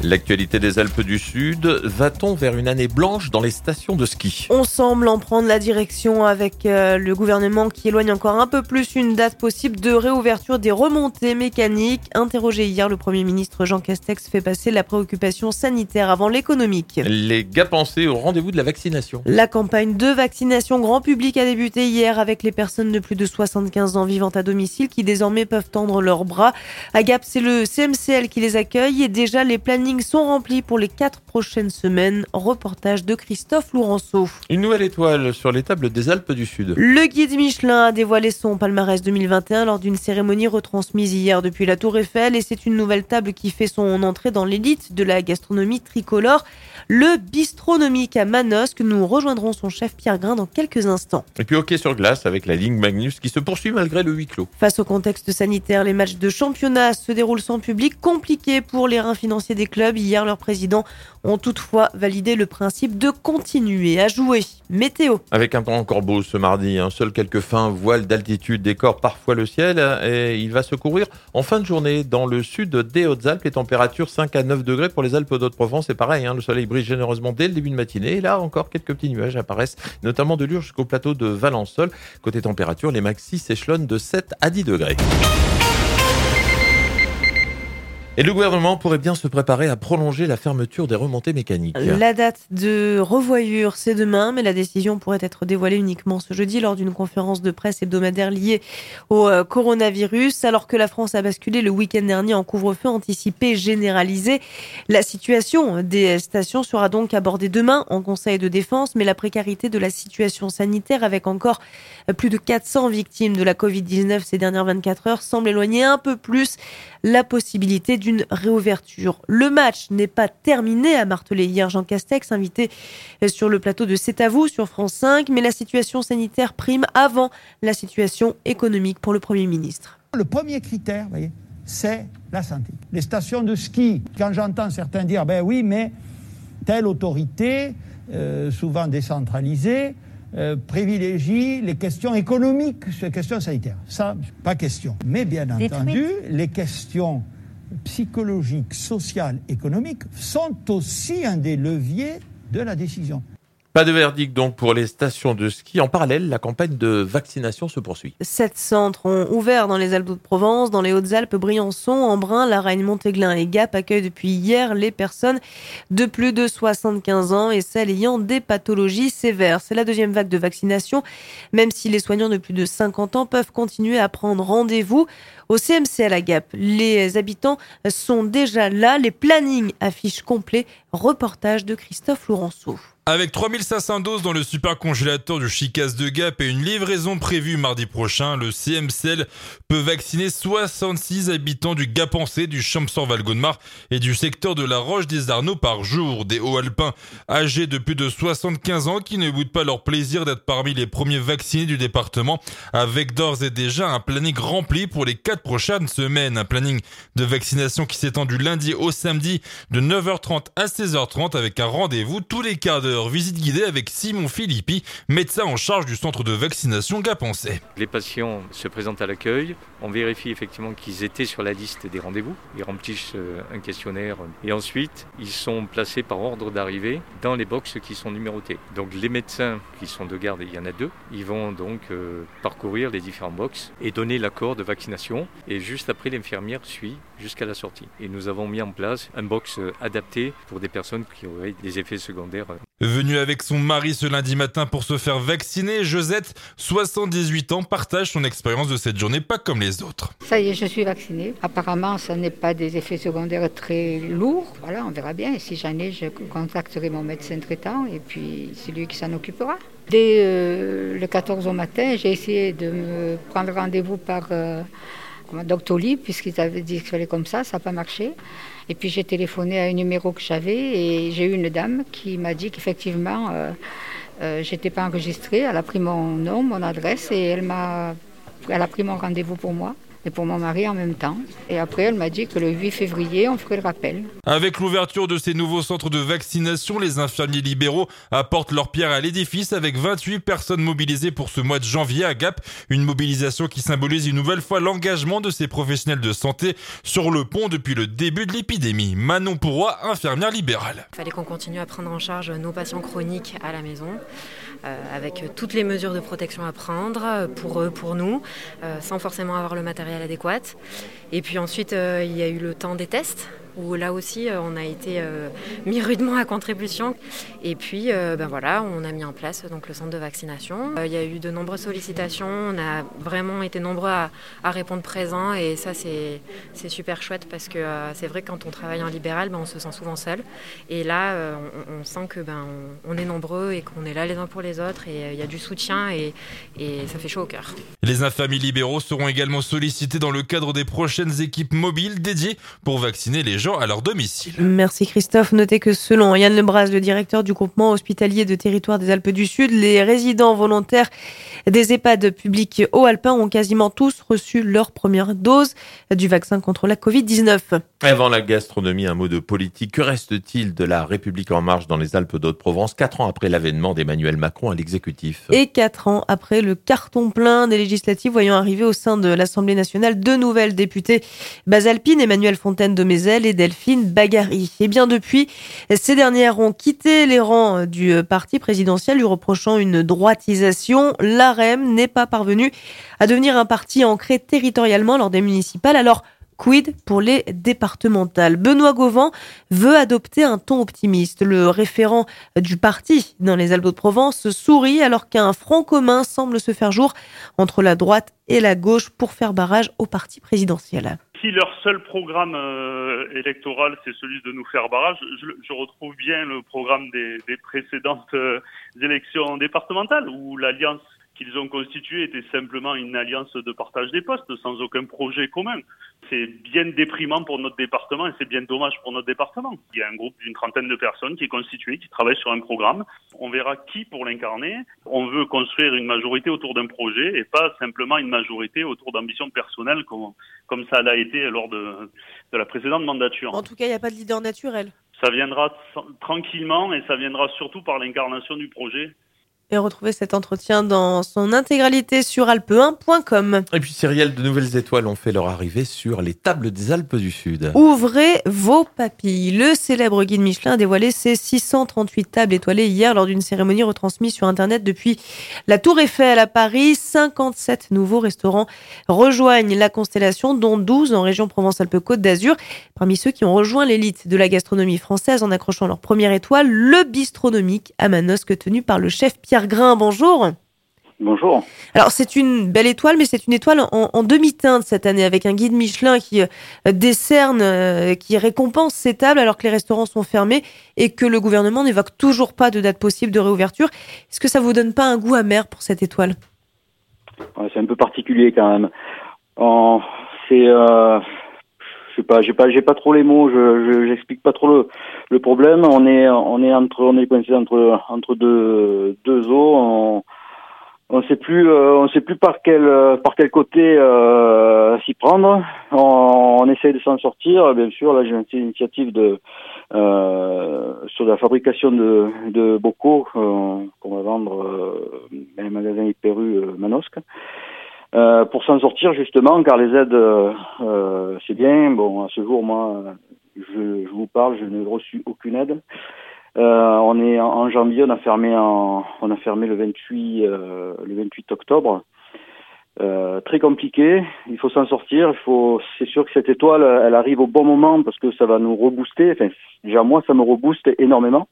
L'actualité des Alpes du Sud, va-t-on vers une année blanche dans les stations de ski ? On semble en prendre la direction avec le gouvernement qui éloigne encore un peu plus une date possible de réouverture des remontées mécaniques. Interrogé hier, le Premier ministre Jean Castex fait passer la préoccupation sanitaire avant l'économique. Les Gapensés au rendez-vous de la vaccination. La campagne de vaccination grand public a débuté hier avec les personnes de plus de 75 ans vivant à domicile qui désormais peuvent tendre leurs bras. À Gap, c'est le CMCL qui les accueille et déjà les plannings sont remplis pour les 4 prochaines semaines. Reportage de Christophe Lourenço. Une nouvelle étoile sur les tables des Alpes du Sud. Le guide Michelin a dévoilé son palmarès 2021 lors d'une cérémonie retransmise hier depuis la Tour Eiffel et c'est une nouvelle table qui fait son entrée dans l'élite de la gastronomie tricolore. Le Bistronomique à Manosque. Nous rejoindrons son chef Pierre Grain dans quelques instants. Et puis hockey sur glace avec la Ligue Magnus qui se poursuit malgré le huis clos. Face au contexte sanitaire, les matchs de championnat se déroulent sans public. Compliqué pour les reins financiers des clubs. Hier, leurs présidents ont toutefois validé le principe de continuer à jouer. Météo. Avec un temps encore beau ce mardi, seuls quelques fins voiles d'altitude décorent parfois le ciel et il va se couvrir en fin de journée dans le sud des Hautes-Alpes. Les températures 5 à 9 degrés pour les Alpes d'Haute-Provence. C'est pareil, le soleil brille généreusement dès le début de matinée. Et là, encore quelques petits nuages apparaissent, notamment de Lure jusqu'au plateau de Valençol. Côté température, les maxis s'échelonnent de 7 à 10 degrés. Et le gouvernement pourrait bien se préparer à prolonger la fermeture des remontées mécaniques. La date de revoyure, c'est demain, mais la décision pourrait être dévoilée uniquement ce jeudi lors d'une conférence de presse hebdomadaire liée au coronavirus. Alors que la France a basculé le week-end dernier en couvre-feu anticipé généralisé, la situation des stations sera donc abordée demain en Conseil de défense, mais la précarité de la situation sanitaire avec encore plus de 400 victimes de la Covid-19 ces dernières 24 heures semble éloigner un peu plus la possibilité d'une réouverture. Le match n'est pas terminé, a martelé hier Jean Castex, invité sur le plateau de C'est à vous sur France 5, mais la situation sanitaire prime avant la situation économique pour le Premier ministre. Le premier critère, c'est la santé. Les stations de ski, quand j'entends certains dire, oui, mais telle autorité, souvent décentralisée, privilégie les questions économiques sur les questions sanitaires. Ça, pas question. Mais bien entendu, les questions psychologiques, sociales, économiques sont aussi un des leviers de la décision. Pas de verdict donc pour les stations de ski. En parallèle, la campagne de vaccination se poursuit. 7 centres ont ouvert dans les Alpes de Provence, dans les Hautes-Alpes, Briançon, Embrun, La Reine, Montéglin et Gap accueillent depuis hier les personnes de plus de 75 ans et celles ayant des pathologies sévères. C'est la deuxième vague de vaccination, même si les soignants de plus de 50 ans peuvent continuer à prendre rendez-vous. Au CMCL à Gap, les habitants sont déjà là. Les plannings affichent complet. Reportage de Christophe Lourenço. Avec 3500 doses dans le super congélateur du Chicas de Gap et une livraison prévue mardi prochain, le CMCL peut vacciner 66 habitants du Gapensé, du Champsaur-Val-Gaudemar et du secteur de la Roche des Arnaud par jour. Des hauts-alpins âgés de plus de 75 ans qui ne boudent pas leur plaisir d'être parmi les premiers vaccinés du département, avec d'ores et déjà un planning rempli pour les 4 prochaines semaines. Un planning de vaccination qui s'étend du lundi au samedi de 9h30 à 16h30 avec un rendez-vous tous les quarts d'heure. Visite guidée avec Simon Philippi, médecin en charge du centre de vaccination Gapensé. Les patients se présentent à l'accueil, on vérifie effectivement qu'ils étaient sur la liste des rendez-vous, ils remplissent un questionnaire et ensuite ils sont placés par ordre d'arrivée dans les boxes qui sont numérotées. Donc les médecins qui sont de garde, il y en a 2, ils vont donc parcourir les différents boxes et donner l'accord de vaccination et juste après l'infirmière suit jusqu'à la sortie. Et nous avons mis en place un box adapté pour des personnes qui auraient des effets secondaires. Venue avec son mari ce lundi matin pour se faire vacciner, Josette, 78 ans, partage son expérience de cette journée pas comme les autres. Ça y est, je suis vaccinée. Apparemment, ça n'est pas des effets secondaires très lourds. Voilà, on verra bien. Et si j'en ai, je contacterai mon médecin traitant et puis c'est lui qui s'en occupera. Dès le 14 au matin, j'ai essayé de me prendre rendez-vous par Doctolib, puisqu'ils avaient dit qu'il fallait comme ça n'a pas marché. Et puis j'ai téléphoné à un numéro que j'avais et j'ai eu une dame qui m'a dit qu'effectivement, j'étais pas enregistrée. Elle a pris mon nom, mon adresse et elle a pris mon rendez-vous pour moi. et pour mon mari en même temps. Et après, elle m'a dit que le 8 février, on ferait le rappel. Avec l'ouverture de ces nouveaux centres de vaccination, les infirmiers libéraux apportent leur pierre à l'édifice avec 28 personnes mobilisées pour ce mois de janvier à Gap. Une mobilisation qui symbolise une nouvelle fois l'engagement de ces professionnels de santé sur le pont depuis le début de l'épidémie. Manon Pourroy, infirmière libérale. Il fallait qu'on continue à prendre en charge nos patients chroniques à la maison, avec toutes les mesures de protection à prendre pour eux, pour nous, sans forcément avoir le matériel adéquat. Et puis ensuite, il y a eu le temps des tests, où là aussi, on a été mis rudement à contribution. Et puis, on a mis en place donc, le centre de vaccination. Il y a eu de nombreuses sollicitations, on a vraiment été nombreux à répondre présent. Et ça, c'est super chouette parce que c'est vrai que quand on travaille en libéral, on se sent souvent seul. Et là, on sent que on est nombreux et qu'on est là les uns pour les autres. Et il y a du soutien et ça fait chaud au cœur. Les infirmiers libéraux seront également sollicités dans le cadre des prochaines équipes mobiles dédiées pour vacciner les gens à leur domicile. Merci Christophe. Notez que selon Yann Lebras, le directeur du groupement hospitalier de territoire des Alpes du Sud, les résidents volontaires des EHPAD publics haut-alpins ont quasiment tous reçu leur première dose du vaccin contre la Covid-19. Avant la gastronomie, un mot de politique. Que reste-t-il de la République en marche dans les Alpes d'Haute-Provence, 4 ans après l'avènement d'Emmanuel Macron à l'exécutif? Et 4 ans après le carton plein des législatives, voyant arriver au sein de l'Assemblée nationale 2 nouvelles députées basalpines, Emmanuel Fontaine de Mézel et Delphine Bagary. Et bien depuis, ces dernières ont quitté les rangs du parti présidentiel, lui reprochant une droitisation. L'AREM n'est pas parvenu à devenir un parti ancré territorialement lors des municipales. Alors, quid pour les départementales? Benoît Gauvan veut adopter un ton optimiste. Le référent du parti dans les Alpes de-Provence sourit alors qu'un front commun semble se faire jour entre la droite et la gauche pour faire barrage au parti présidentiel. Si leur seul programme électoral, c'est celui de nous faire barrage, je retrouve bien le programme des précédentes élections départementales où l'alliance qu'ils ont constituée était simplement une alliance de partage des postes sans aucun projet commun. C'est bien déprimant pour notre département et c'est bien dommage pour notre département. Il y a un groupe d'une trentaine de personnes qui est constitué, qui travaille sur un programme. On verra qui pour l'incarner. On veut construire une majorité autour d'un projet et pas simplement une majorité autour d'ambitions personnelles comme ça l'a été lors de la précédente mandature. En tout cas, il n'y a pas de leader naturel. Ça viendra tranquillement et ça viendra surtout par l'incarnation du projet. Et retrouvez cet entretien dans son intégralité sur alpe1.com. Et puis Cyrielle, de nouvelles étoiles ont fait leur arrivée sur les tables des Alpes du Sud. Ouvrez vos papilles. Le célèbre guide Michelin a dévoilé ses 638 tables étoilées hier lors d'une cérémonie retransmise sur Internet depuis la Tour Eiffel à Paris. 57 nouveaux restaurants rejoignent la constellation, dont 12 en région Provence-Alpes-Côte d'Azur. Parmi ceux qui ont rejoint l'élite de la gastronomie française en accrochant leur première étoile, le bistronomique à Manosque tenu par le chef Pierre Grain, bonjour. Bonjour. Alors c'est une belle étoile, mais c'est une étoile en demi-teinte cette année, avec un guide Michelin qui décerne, qui récompense ces tables alors que les restaurants sont fermés et que le gouvernement n'évoque toujours pas de date possible de réouverture. Est-ce que ça vous donne pas un goût amer pour cette étoile? C'est un peu particulier quand même. Je sais pas, j'ai pas trop les mots. J'explique pas trop le problème. On est coincé entre deux eaux. On sait plus par quel côté s'y prendre. On essaie de s'en sortir. Bien sûr, là j'ai une initiative sur la fabrication de bocaux qu'on va vendre dans les magasins Hyper-U Manosque. Pour s'en sortir justement, car les aides c'est bien. Bon, à ce jour, moi, je vous parle, je n'ai reçu aucune aide. On est en janvier, on a fermé le 28 octobre. Très compliqué. Il faut s'en sortir. C'est sûr que cette étoile, elle arrive au bon moment parce que ça va nous rebooster. Enfin, déjà moi, ça me rebooste énormément.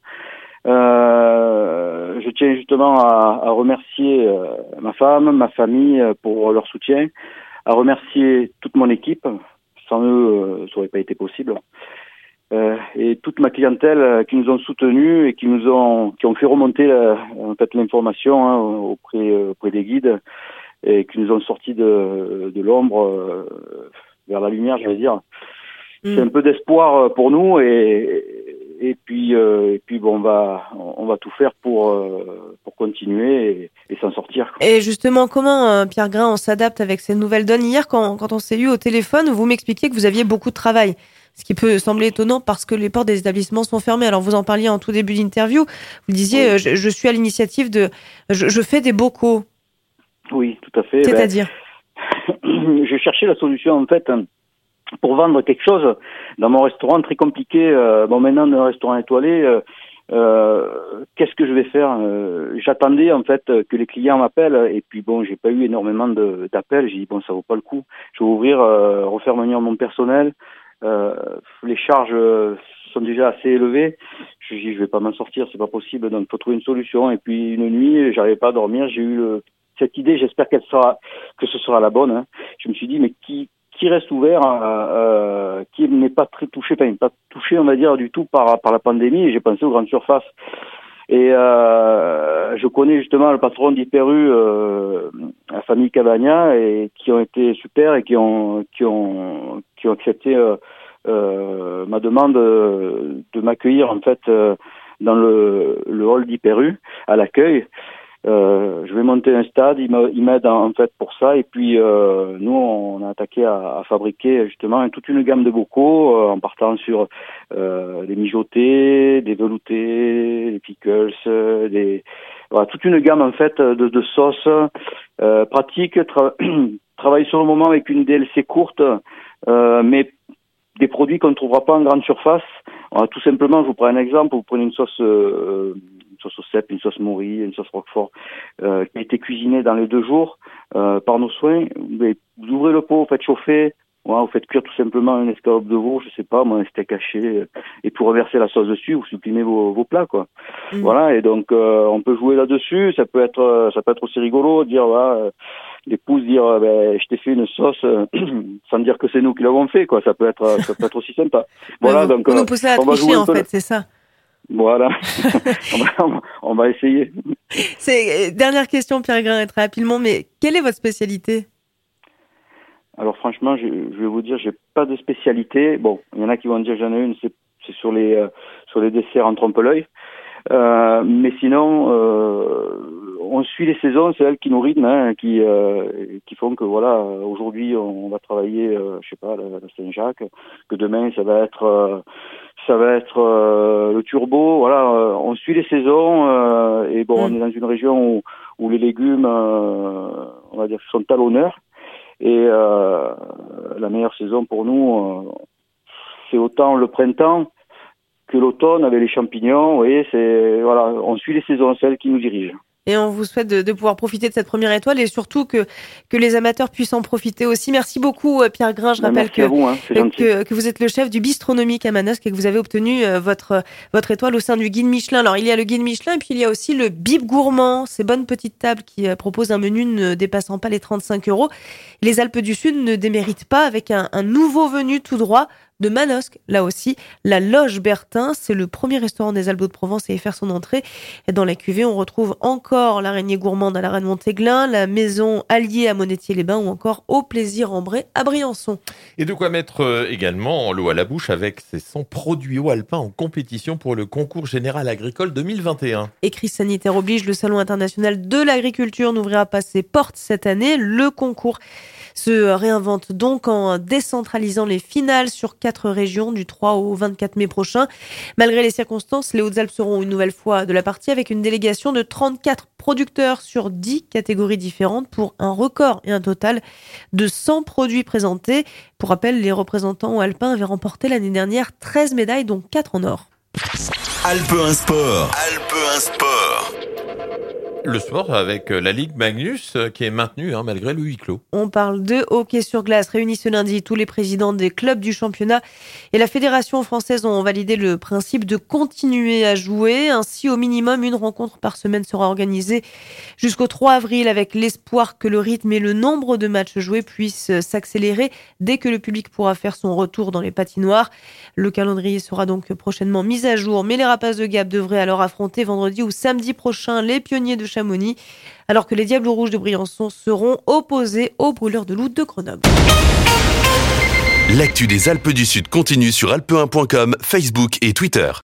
Je tiens justement à remercier ma femme, ma famille pour leur soutien, à remercier toute mon équipe. Sans eux, ça n'aurait pas été possible. Et toute ma clientèle qui nous ont soutenus et qui ont fait remonter l'information auprès des guides et qui nous ont sortis de l'ombre vers la lumière, j'allais dire. C'est un peu d'espoir pour nous et et puis bon, on va tout faire pour continuer et s'en sortir. Et justement, comment, Pierre Grain, on s'adapte avec ces nouvelles donnes? Hier, quand on s'est eu au téléphone, vous m'expliquiez que vous aviez beaucoup de travail. Ce qui peut sembler étonnant parce que les portes des établissements sont fermées. Alors, vous en parliez en tout début d'interview. Vous disiez, oui. je suis à l'initiative je fais des bocaux. Oui, tout à fait. C'est-à-dire je cherchais la solution, en fait, pour vendre quelque chose dans mon restaurant très compliqué. Maintenant, dans un restaurant étoilé, qu'est-ce que je vais faire? J'attendais, en fait, que les clients m'appellent. Et puis, bon, j'ai pas eu énormément d'appels. J'ai dit, bon, ça vaut pas le coup. Je vais ouvrir, refaire venir mon personnel. Les charges sont déjà assez élevées. Je dis, je vais pas m'en sortir, c'est pas possible. Donc, faut trouver une solution. Et puis, une nuit, j'arrivais pas à dormir. J'ai eu cette idée. J'espère que ce sera la bonne. Hein. Je me suis dit, mais qui reste ouvert, qui n'est pas très touché, enfin, pas touché, on va dire, du tout par la pandémie. Et j'ai pensé aux grandes surfaces. Et je connais justement le patron d'Hyper-U, la famille Cabagna, et qui ont été super et qui ont accepté ma demande de m'accueillir en fait dans le hall d'Hyper-U à l'accueil. Je vais monter un stade, il m'aide en fait pour ça, et puis nous on a attaqué à fabriquer justement toute une gamme de bocaux en partant sur des mijotés, des veloutés, des pickles, voilà, toute une gamme en fait de sauces pratiques. Travaille sur le moment avec une DLC courte, mais des produits qu'on ne trouvera pas en grande surface. Tout simplement, je vous prends un exemple, vous prenez une sauce au cèpe, une sauce Maury, une sauce Roquefort, qui a été cuisinée dans les 2 jours par nos soins. Vous ouvrez le pot, vous faites chauffer, vous faites cuire tout simplement une escalope de veau, je sais pas, moi un steak haché, et pour reverser la sauce dessus, vous supprimez vos plats, quoi. Voilà, et donc on peut jouer là-dessus. Ça peut être aussi rigolo, dire l'épouse dire je t'ai fait une sauce sans dire que c'est nous qui l'avons fait, quoi. Ça peut être aussi sympa. Voilà, donc vous nous poussez à tricher en fait, c'est ça. Voilà, on va essayer. Dernière question, Pierre Grain, très rapidement, mais quelle est votre spécialité? Alors franchement, je vais vous dire, j'ai pas de spécialité. Bon, il y en a qui vont dire j'en ai une, c'est sur les desserts en trompe-l'œil. Mais sinon, on suit les saisons, c'est elles qui nous rythment, hein, qui font que voilà, aujourd'hui on va travailler, je sais pas, la Saint-Jacques, que demain ça va être le turbo. Voilà, on suit les saisons et bon, on est dans une région où les légumes, on va dire, sont à l'honneur. Et la meilleure saison pour nous, c'est autant le printemps que l'automne avec les champignons. Vous voyez, voilà, on suit les saisons, celles qui nous dirigent. Et on vous souhaite de pouvoir profiter de cette première étoile et surtout que les amateurs puissent en profiter aussi. Merci beaucoup, Pierre Grain. Je rappelle que vous êtes le chef du bistronomique à Manosque et que vous avez obtenu votre étoile au sein du guide Michelin. Alors, il y a le guide Michelin et puis il y a aussi le Bib Gourmand, ces bonnes petites tables qui proposent un menu ne dépassant pas les 35 €. Les Alpes du Sud ne déméritent pas avec un nouveau venu tout droit de Manosque, là aussi, la Loge Bertin, c'est le premier restaurant des Alpes de Provence à y faire son entrée. Et dans la cuvée, on retrouve encore l'Araignée Gourmande à la Reine Montéglin, la Maison Allier à Monétier-les-Bains ou encore Au Plaisir en Bray à Briançon. Et de quoi mettre également l'eau à la bouche avec ces 100 produits eau alpins en compétition pour le concours général agricole 2021. Et crise sanitaire oblige, le Salon international de l'agriculture n'ouvrira pas ses portes cette année. Le concours se réinvente donc en décentralisant les finales sur 4 régions du 3 au 24 mai prochain. Malgré les circonstances, les Hautes-Alpes seront une nouvelle fois de la partie avec une délégation de 34 producteurs sur 10 catégories différentes pour un record et un total de 100 produits présentés. Pour rappel, les représentants alpins avaient remporté l'année dernière 13 médailles, dont 4 en or. Alpe 1 Sport. Alpe 1 Sport. Le sport avec la Ligue Magnus qui est maintenue malgré le huis clos. On parle de hockey sur glace. Réunis ce lundi, tous les présidents des clubs du championnat et la fédération française ont validé le principe de continuer à jouer. Ainsi, au minimum, une rencontre par semaine sera organisée jusqu'au 3 avril avec l'espoir que le rythme et le nombre de matchs joués puissent s'accélérer dès que le public pourra faire son retour dans les patinoires. Le calendrier sera donc prochainement mis à jour, mais les Rapaces de Gap devraient alors affronter vendredi ou samedi prochain les Pionniers de Chamonix, alors que les Diables Rouges de Briançon seront opposés aux Brûleurs de Loup de Grenoble. L'actu des Alpes du Sud continue sur alpe1.com, Facebook et Twitter.